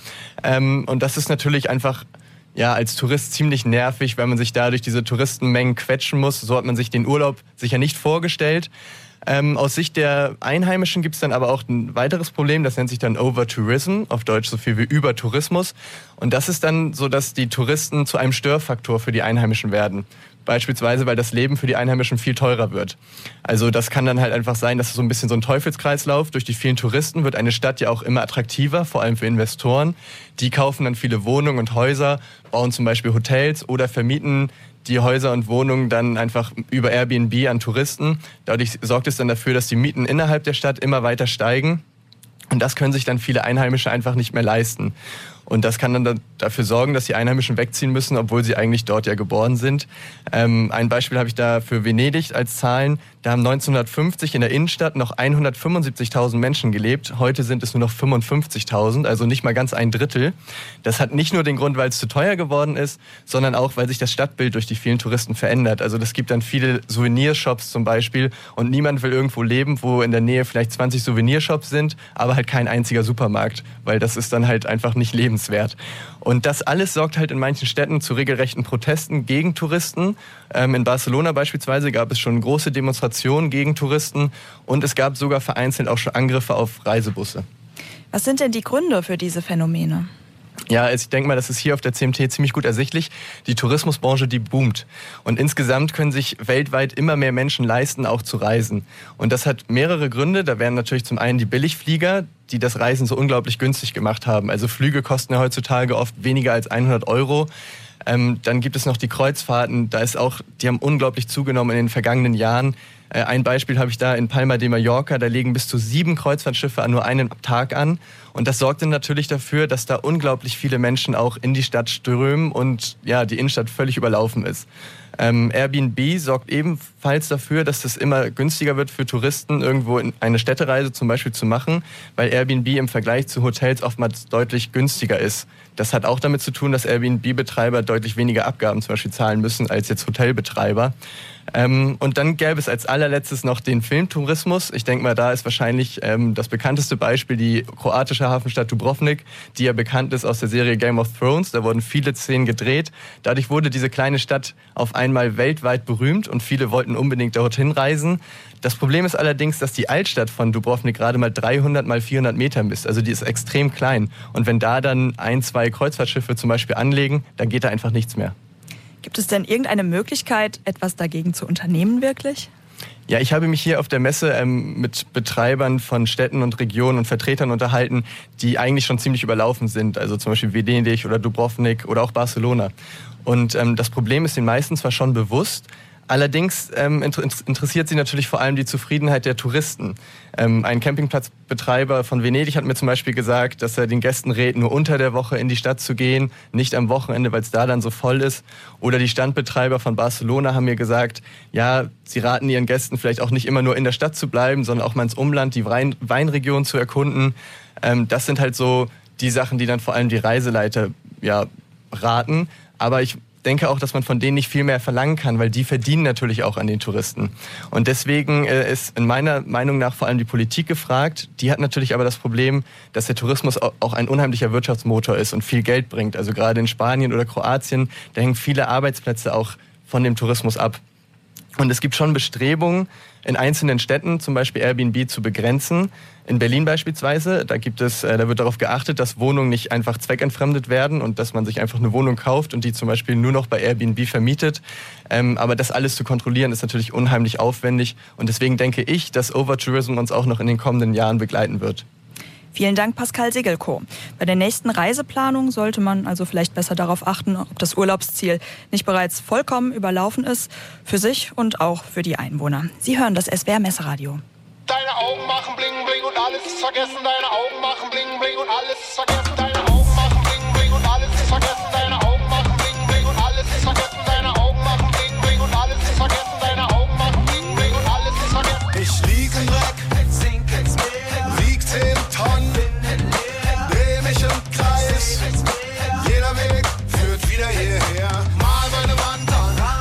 Und das ist natürlich einfach als Tourist ziemlich nervig, weil man sich da durch diese Touristenmengen quetschen muss. So hat man sich den Urlaub sicher nicht vorgestellt. Aus Sicht der Einheimischen gibt es dann aber auch ein weiteres Problem, das nennt sich dann Overtourism, auf Deutsch so viel wie Übertourismus. Und das ist dann so, dass die Touristen zu einem Störfaktor für die Einheimischen werden. Beispielsweise, weil das Leben für die Einheimischen viel teurer wird. Also das kann dann halt einfach sein, dass es so ein bisschen so ein Teufelskreislauf. Durch die vielen Touristen wird eine Stadt ja auch immer attraktiver, vor allem für Investoren. Die kaufen dann viele Wohnungen und Häuser, bauen zum Beispiel Hotels oder vermieten die Häuser und Wohnungen dann einfach über Airbnb an Touristen. Dadurch sorgt es dann dafür, dass die Mieten innerhalb der Stadt immer weiter steigen. Und das können sich dann viele Einheimische einfach nicht mehr leisten. Und das kann dann dafür sorgen, dass die Einheimischen wegziehen müssen, obwohl sie eigentlich dort ja geboren sind. Ein Beispiel habe ich da für Venedig als Zahlen. Da haben 1950 in der Innenstadt noch 175.000 Menschen gelebt. Heute sind es nur noch 55.000, also nicht mal ganz ein Drittel. Das hat nicht nur den Grund, weil es zu teuer geworden ist, sondern auch, weil sich das Stadtbild durch die vielen Touristen verändert. Also es gibt dann viele Souvenirshops zum Beispiel und niemand will irgendwo leben, wo in der Nähe vielleicht 20 Souvenirshops sind, aber halt kein einziger Supermarkt, weil das ist dann halt einfach nicht lebenswert. Und das alles sorgt halt in manchen Städten zu regelrechten Protesten gegen Touristen. In Barcelona beispielsweise gab es schon große Demonstrationen gegen Touristen und es gab sogar vereinzelt auch schon Angriffe auf Reisebusse. Was sind denn die Gründe für diese Phänomene? Ja, also ich denke mal, das ist hier auf der CMT ziemlich gut ersichtlich. Die Tourismusbranche, die boomt. Und insgesamt können sich weltweit immer mehr Menschen leisten, auch zu reisen. Und das hat mehrere Gründe. Da wären natürlich zum einen die Billigflieger, die das Reisen so unglaublich günstig gemacht haben. Also Flüge kosten ja heutzutage oft weniger als 100 €. Dann gibt es noch die Kreuzfahrten. Die haben unglaublich zugenommen in den vergangenen Jahren. Ein Beispiel habe ich da in Palma de Mallorca. Da legen bis zu 7 Kreuzfahrtschiffe an nur einem Tag an. Und das sorgt dann natürlich dafür, dass da unglaublich viele Menschen auch in die Stadt strömen und ja, die Innenstadt völlig überlaufen ist. Airbnb sorgt ebenfalls dafür, dass es immer günstiger wird für Touristen, irgendwo in eine Städtereise zum Beispiel zu machen, weil Airbnb im Vergleich zu Hotels oftmals deutlich günstiger ist. Das hat auch damit zu tun, dass Airbnb-Betreiber deutlich weniger Abgaben zum Beispiel zahlen müssen als jetzt Hotelbetreiber. Und dann gäbe es als allerletztes noch den Filmtourismus. Ich denke mal, da ist wahrscheinlich das bekannteste Beispiel die kroatische Hafenstadt Dubrovnik, die ja bekannt ist aus der Serie Game of Thrones. Da wurden viele Szenen gedreht. Dadurch wurde diese kleine Stadt auf einmal weltweit berühmt und viele wollten unbedingt dorthin reisen. Das Problem ist allerdings, dass die Altstadt von Dubrovnik gerade mal 300 mal 400 Meter misst. Also die ist extrem klein. Und wenn da dann 1, 2 Kreuzfahrtschiffe zum Beispiel anlegen, dann geht da einfach nichts mehr. Gibt es denn irgendeine Möglichkeit, etwas dagegen zu unternehmen wirklich? Ja, ich habe mich hier auf der Messe mit Betreibern von Städten und Regionen und Vertretern unterhalten, die eigentlich schon ziemlich überlaufen sind. Also zum Beispiel Venedig oder Dubrovnik oder auch Barcelona. Und das Problem ist den meisten zwar schon bewusst, allerdings interessiert sie natürlich vor allem die Zufriedenheit der Touristen. Ein Campingplatzbetreiber von Venedig hat mir zum Beispiel gesagt, dass er den Gästen rät, nur unter der Woche in die Stadt zu gehen, nicht am Wochenende, weil es da dann so voll ist. Oder die Standbetreiber von Barcelona haben mir gesagt, ja, sie raten ihren Gästen vielleicht auch nicht immer nur in der Stadt zu bleiben, sondern auch mal ins Umland, die Weinregion zu erkunden. Das sind halt so die Sachen, die dann vor allem die Reiseleiter raten. Aber ich denke auch, dass man von denen nicht viel mehr verlangen kann, weil die verdienen natürlich auch an den Touristen. Und deswegen ist in meiner Meinung nach vor allem die Politik gefragt. Die hat natürlich aber das Problem, dass der Tourismus auch ein unheimlicher Wirtschaftsmotor ist und viel Geld bringt. Also gerade in Spanien oder Kroatien, da hängen viele Arbeitsplätze auch von dem Tourismus ab. Und es gibt schon Bestrebungen, in einzelnen Städten zum Beispiel Airbnb zu begrenzen. In Berlin beispielsweise, da wird darauf geachtet, dass Wohnungen nicht einfach zweckentfremdet werden und dass man sich einfach eine Wohnung kauft und die zum Beispiel nur noch bei Airbnb vermietet. Aber das alles zu kontrollieren ist natürlich unheimlich aufwendig und deswegen denke ich, dass Overtourism uns auch noch in den kommenden Jahren begleiten wird. Vielen Dank, Pascal Segelko. Bei der nächsten Reiseplanung sollte man also vielleicht besser darauf achten, ob das Urlaubsziel nicht bereits vollkommen überlaufen ist, für sich und auch für die Einwohner. Sie hören das SWR Messeradio. Deine Augen machen bling bling und alles ist vergessen. Deine Augen machen bling bling und alles ist vergessen. Deine Augen machen bling bling und alles ist vergessen. Deine Augen machen bling bling und alles ist vergessen. Deine Augen machen bling bling und alles ist vergessen. Deine Augen machen bling bling und alles ist vergessen. Ich lieg im Dreck, sink ins Meer, wieg 10 Tonnen, dreh mich im Kreis. Jeder Weg führt wieder hierher. Mal meine Wand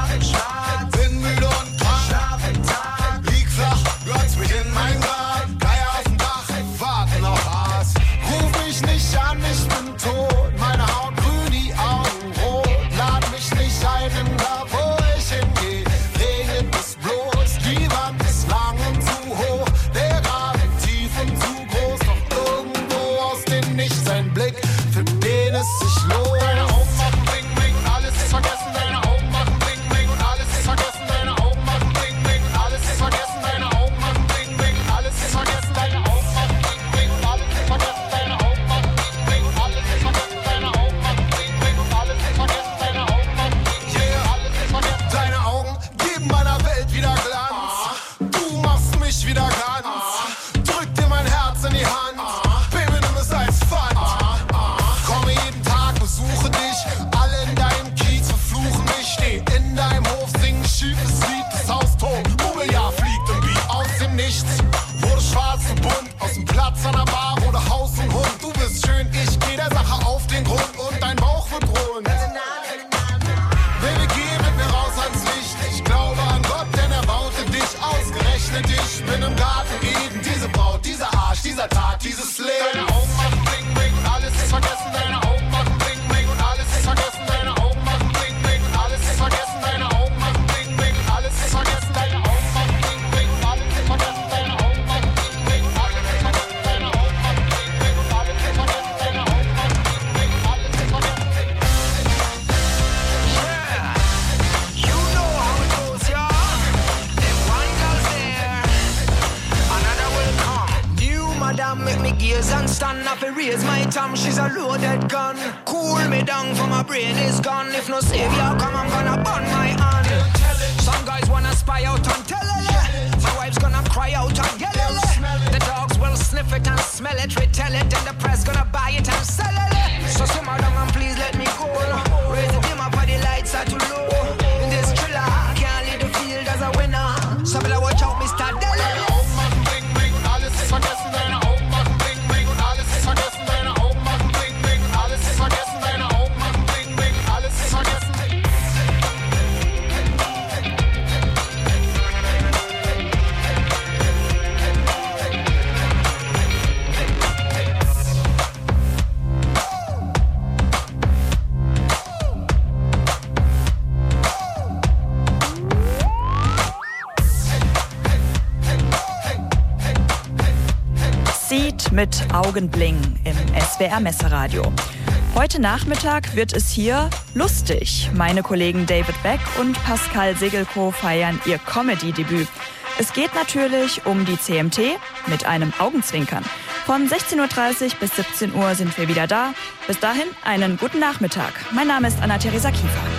an, bin müde und krank, lieg flach, glotz mich in mein Grab. Geier auf dem Dach, warten auf Aas. Ruf mich nicht an, ich bin tot. Meine Haut grün, die Augen rot. Lad mich nicht ein, denn da wo ich hingehe, regnet es bloß. Die Wand ist lang und zu hoch, der Graben tief und zu groß. Doch irgendwo aus dem Nichts ein Blick, für den es sich lohnt. Deine Augen machen bling bling und alles ist vergessen. Deine Augen machen bling bling und alles ist vergessen. Deine Augen machen bling bling und alles ist vergessen. Deine Augen machen bling bling und alles ist vergessen. Deine Augen machen bling bling und alles ist vergessen. Deine Augen machen bling bling und alles ist vergessen. Deine Augen machen bling bling und alles ist vergessen. Deine Augen machen bling bling und alles ist vergessen. Deine Augen geben meiner Welt wieder Glanz. Du machst mich wieder ganz. Drück dir mein Herz in die Hand. Baby, nimm es als Pfand. Komme jeden Tag, besuche dich. Alle in deinem Kiez verfluchen mich. Steh in deinem Hof, sing ein schiefes Lied. Das Haus tot, Mobiliar fliegt im Beat aus dem Nichts. Wurde schwarz und bunt, aus dem Platz an der Bar wurde Haus und Hund. Du bist schön, ich geh der Sache auf den Grund und dein Bauch wird rund. Baby, geh mit mir raus ans Licht. Ich glaube an Gott, denn er baute dich. Ausgerechnet dich, bin im Garten Eden. Diese Braut, dieser Arsch, dieser Tag, dieses Leben. Deine Augen machen bling bling und alles ist vergessen. Deine Augen machen bling bling und alles ist vergessen. Deine Augen machen bling bling und alles ist vergessen. Deine Augen machen bling bling und alles ist vergessen. Deine Augen machen bling bling und alles ist vergessen. Deine Augen machen bling bling und alles ist vergessen. Deine Augen machen bling bling und alles ist vergessen. Deine Augen machen bling bling und alles ist vergessen. You know how it goes, y'all. If one girl's there, another will come. New madam make me gaze and stand up and raise my tongue. She's a loaded gun. Cool me down for my brain is gone. If no savior come, I'm gonna burn my hand. Some guys wanna spy out on telele. My wife's gonna cry out on yelele. The dogs will sniff it and smell it, retell it, and the press gonna buy it and sell it. So simmer down and please let me go. Raise the dim up, but the lights are too low. In this thriller, I can't lead the field as a winner. So better watch out, Mr. Dele. Deine Augen machen bling bling und alles ist vergessen. Deine Augen machen bling bling und alles ist vergessen. Deine Augen machen bling bling und alles ist vergessen. Deine Augen machen bling bling und alles ist vergessen. Seed mit Augenbling im SWR Messeradio. Heute Nachmittag wird es hier lustig. Meine Kollegen David Beck und Pascal Segelko feiern ihr Comedy-Debüt. Es geht natürlich um die CMT mit einem Augenzwinkern. Von 16:30 Uhr bis 17 Uhr sind wir wieder da. Bis dahin einen guten Nachmittag. Mein Name ist Anna-Theresa Kiefer.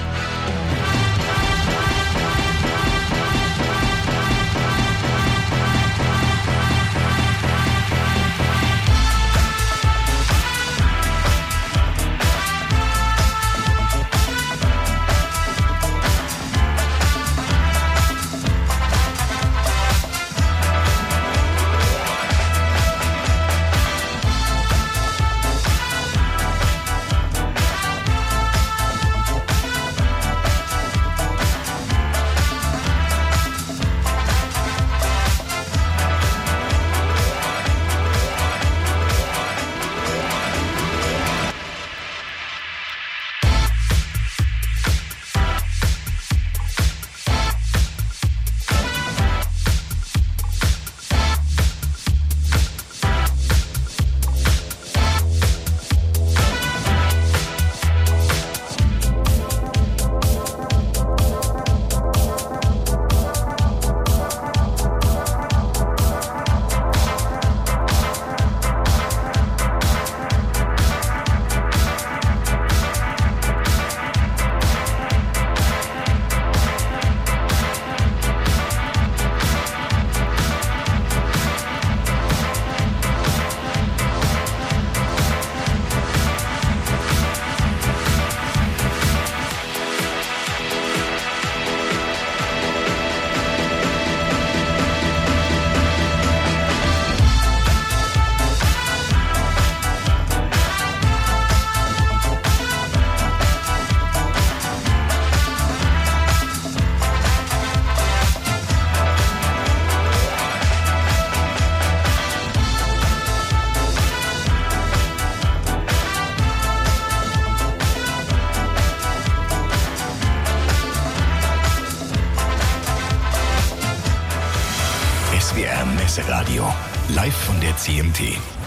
Radio. Live von der CMT.